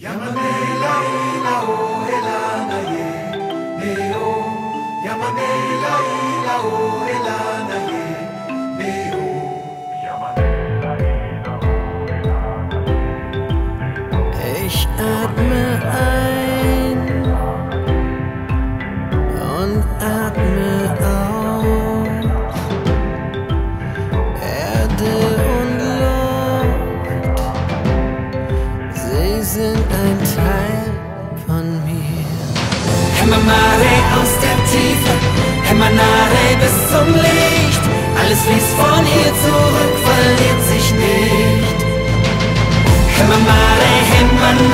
Yamane la ila o elana ye neo. Yamane la ila o elana ye neo. Yamane la ila o elana ye. Ich atme ein und atme aus. Erde und Luft, sie sind ein Teil von mir. Hemamare aus der Tiefe, Hemanare bis zum Licht. Alles fließt von hier zurück, verliert sich nicht. Hemamare, Hemanare.